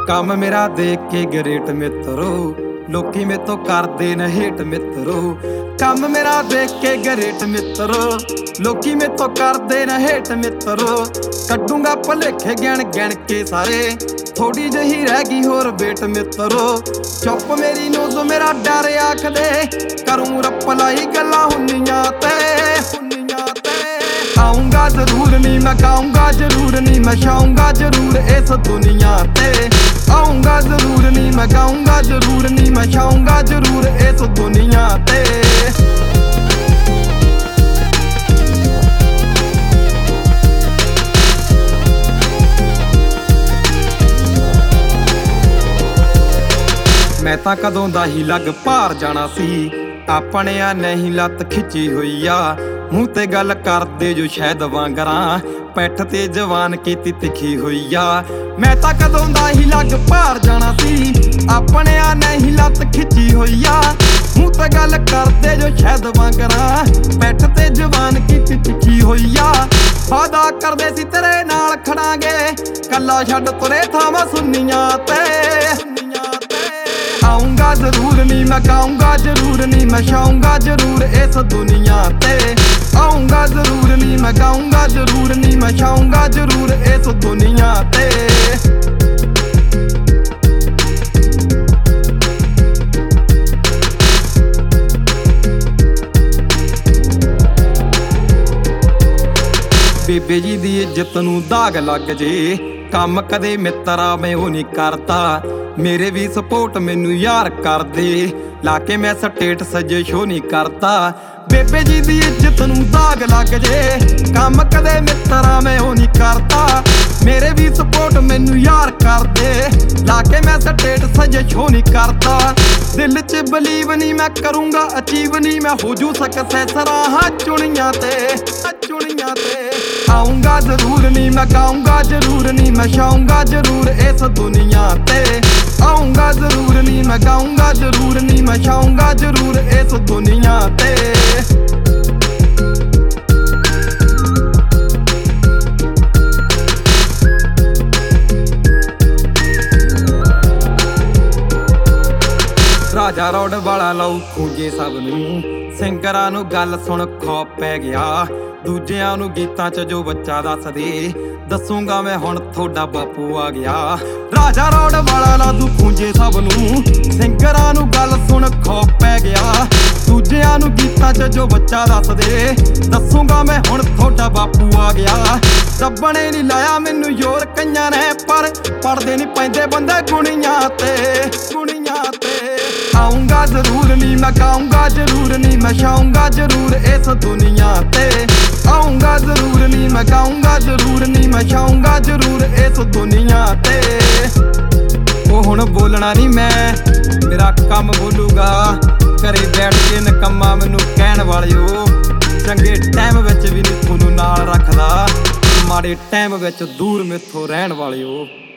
ਕੰਮ ਮੇਰਾ ਦੇਖ ਕੇ ਗਰੇਟ ਮਿੱਤਰੋ, ਲੋਕੀ ਮੇਤੋਂ ਕਰਦੇ ਨੇ ਹੇਟ ਮਿੱਤਰੋ। ਕੰਮ ਮੇਰਾ ਦੇਖ ਕੇ ਗਰੇਟ ਮਿੱਤਰੋ, ਲੋਕੀ ਮੇਤੋਂ ਕਰਦੇ ਨੇ ਹੇਟ ਮਿੱਤਰੋ। ਕੱਢੂੰਗਾ ਭੁਲੇਖੇ ਗਿਣ ਗਿਣ ਕੇ ਸਾਰੇ, ਥੋੜੀ ਜਿਹੀ ਰਹਿ ਗਈ ਹੋਰ ਵੇਟ ਮਿੱਤਰੋ। ਚੁੱਪ ਮੇਰੀ ਨੂਜ਼ ਮੇਰਾ ਡਰ ਆਖਦੇ, ਕਰੂੰ ਰੱਪਲਾਈ ਗੱਲਾਂ ਹੁੰਨੀਆਂ ਤੇ ਆਉਂਗਾ ਜ਼ਰੂਰ ਨਹੀਂ ਮੈਂ ਗਾਉਂਗਾ ਜ਼ਰੂਰ ਨਹੀਂ ਮੈਂ ਛਾਉਂਗਾ ਜ਼ਰੂਰ ਇਸ ਦੁਨੀਆ ਤੇ। ਆਉਂਗਾ ਜ਼ਰੂਰ ਨਹੀਂ ਮੈਂ ਗਾਉਂਗਾ ਜ਼ਰੂਰ ਨਹੀਂ ਮੈਂ ਛਾਉਂਗਾ ਜ਼ਰੂਰ ਇਸ ਦੁਨੀਆ ਤੇ। ਮੈਂ ਤਾਂ ਕਦੋਂ ਦਾ ਹੀ ਲੱਗ ਭਾਰ ਜਾਣਾ ਸੀ, ਆਪਣੇ ਆ ਨਹੀਂ ਲੱਤ ਖਿੱਚੀ ਹੋਈ ਆ। ਮੂੰਹ ਤੇ ਗੱਲ ਕਰਦੇ ਜੋ ਸ਼ਾਇਦ ਵਾਂਗਰਾਂ, ਪੈਠ ਤੇ ਜਵਾਨ ਕੀਤੀ ਤਿੱਖੀ ਹੋਈ ਆ। ਮੈਂ ਤਾਂ ਕਦੋਂ ਦਾ ਹੀ ਲੱਗ ਭਾਰ ਜਾਣਾ ਸੀ, ਆਪਣੇ ਆ ਨਹੀਂ ਲੱਤ ਖਿੱਚੀ ਹੋਈ ਆ। ਮੂੰਹ ਤੇ ਗੱਲ ਕਰਦੇ ਜੋ ਸ਼ਾਇਦ ਵਾਂਗਰਾਂ, ਪੈਠ ਤੇ ਜਵਾਨ ਕੀਤੀ ਤਿੱਖੀ ਹੋਈ ਆ। ਵਾਦਾ ਕਰਦੇ ਸੀ ਤੇਰੇ ਨਾਲ ਖੜਾਂਗੇ, ਕੱਲਾ ਛੱਡ ਤੁਰੇ ਥਾਵਾਂ ਸੁੰਨੀਆਂ ਤੇ। ਆਉਂਗਾ ਜ਼ਰੂਰ ਨਹੀਂ ਮੈਂ ਗਾਉਂਗਾ ਜ਼ਰੂਰ ਨਹੀਂ ਮੈਂ ਛਾਉਂਗਾ ਜ਼ਰੂਰ ਇਸ ਦੁਨੀਆ ਤੇ। ਆਉਂਗਾ ਜ਼ਰੂਰ ਨਹੀਂ ਮੈਂ ਗਾਉਂਗਾ ਜ਼ਰੂਰ ਨਹੀਂ ਮੈਂ ਛਾਉਂਗਾ ਜ਼ਰੂਰ ਇਸ ਦੁਨੀਆ ਤੇ। ਬੇਬੇ ਜੀ ਦੀ ਇੱਜ਼ਤ ਨੂੰ ਦਾਗ ਲੱਗ ਜੇ, ਕੰਮ ਕਦੇ ਮਿੱਤਰਾ ਮੈਂ ਉਹ ਨਹੀਂ ਕਰਦਾ। ਮੇਰੇ ਵੀ ਸਪੋਰਟ ਮੈਨੂੰ ਯਾਰ ਕਰਦੇ, ਲਾ ਕੇ ਮੈਂ ਸਟੇਟ ਸਜੇ ਸ਼ੋ ਨਹੀਂ ਕਰਦਾ। ਬੇਬੇ ਜੀ ਦੀ ਇੱਜ਼ਤ ਨੂੰ ਦਾਗ ਲੱਗ ਜੇ, ਕੰਮ ਕਦੇ ਮਿੱਤਰਾ ਮੈਂ ਉਹ ਨਹੀਂ ਕਰਦਾ। ਮੇਰੇ ਵੀ ਸਪੋਰਟ ਮੈਨੂੰ ਯਾਰ ਕਰਦੇ, ਲਾ ਕੇ ਮੈਂ ਸਟੇਟ ਸਜੇ ਸ਼ੋ ਨਹੀਂ ਕਰਦਾ। ਦਿਲ 'ਚ ਬਲੀਵ ਨਹੀਂ ਮੈਂ ਕਰੂੰਗਾ ਅਚੀਵ ਨਹੀਂ ਮੈਂ ਹੋ ਜੂ ਸਕਸੈਸ ਰਾਹਾਂ ਚੁਣੀਆਂ ਤੇ। ਆਉਂਗਾ ਜ਼ਰੂਰ ਨਹੀਂ ਮੈਂ ਗਾਉਂਗਾ ਜ਼ਰੂਰ ਨਹੀਂ ਮੈਂ ਛਾਉਂਗਾ ਜ਼ਰੂਰ ਇਸ ਦੁਨੀਆ ਤੇ। ਆਉਂਗਾ ਜ਼ਰੂਰ ਨਹੀਂ ਮੈਂ ਗਾਉਂਗਾ ਜ਼ਰੂਰ ਨਹੀਂ ਮੈਂ ਛਾਉਂਗਾ ਜ਼ਰੂਰ ਇਸ ਦੁਨੀਆ ਤੇ। ਰਾਜਾ ਰੋਡ ਵਾਲਾ ਲਾਊ ਖੂੰਜੇ ਸਭ ਨੂੰ, ਸਿੰਗਰਾਂ ਨੂੰ ਗੱਲ ਸੁਣ ਖੌਫ ਪੈ ਗਿਆ। ਦੂਜਿਆਂ ਨੂੰ ਗੀਤਾਂ 'ਚ ਜੋ ਬੱਚਾ ਦੱਸਦੇ, ਦੱਸੂਗਾ ਮੈਂ ਹੁਣ ਤੁਹਾਡਾ ਬਾਪੂ ਆ ਗਿਆ। ਰਾਜਾ ਰੋਡ ਵਾਲਾ ਲਾਦੂ ਖੂੰਜੇ ਸਭ ਨੂੰ, ਸਿੰਗਰਾਂ ਨੂੰ ਗੱਲ ਸੁਣ ਖੌਫ ਪੈ ਗਿਆ। ਦੂਜਿਆਂ ਨੂੰ ਗੀਤਾਂ 'ਚ ਜੋ ਬੱਚਾ ਦੱਸਦੇ, ਦੱਸੂਗਾ ਮੈਂ ਹੁਣ ਤੁਹਾਡਾ ਬਾਪੂ ਆ ਗਿਆ। ਰੱਬ ਨੇ ਨਹੀਂ ਲਾਇਆ ਮੈਨੂੰ ਜ਼ੋਰ ਕਈਆਂ ਨੇ, ਪਰ ਪੜਦੇ ਨਹੀਂ ਪੈਂਦੇ ਬੰਦੇ ਗੁਣੀਆਂ ਤੇ। ਆਉਂਗਾ ਜ਼ਰੂਰ ਨਹੀਂ ਮੈਂ ਗਾਉਂਗਾ ਜ਼ਰੂਰ ਨਹੀਂ ਮੈਂ ਛਾਉਂਗਾ ਜ਼ਰੂਰ ਇਸ ਦੁਨੀਆ ਤੇ। ਆਉਂਗਾ ਜ਼ਰੂਰ ਨਹੀਂ ਮੈਂ ਗਾਉਂਗਾ ਜ਼ਰੂਰ ਨਹੀਂ ਮੈਂ ਛਾਉਂਗਾ ਜ਼ਰੂਰ ਇਸ ਦੁਨੀਆ ਤੇ। ਉਹ ਹੁਣ ਬੋਲਣਾ ਨਹੀਂ ਮੈਂ, ਮੇਰਾ ਕੰਮ ਬੋਲੂਗਾ। ਘਰੇ ਬੈਠ ਕੇ ਨਕੰਮਾ ਮੈਨੂੰ ਕਹਿਣ ਵਾਲਿਓ, ਚੰਗੇ ਟਾਈਮ ਵਿੱਚ ਵੀ ਨਹੀਂ ਤੁਹਾਨੂੰ ਨਾਲ ਰੱਖਦਾ, ਮਾੜੇ ਟਾਈਮ ਵਿੱਚ ਦੂਰ ਮੈਥੋਂ ਰਹਿਣ ਵਾਲਿਓ।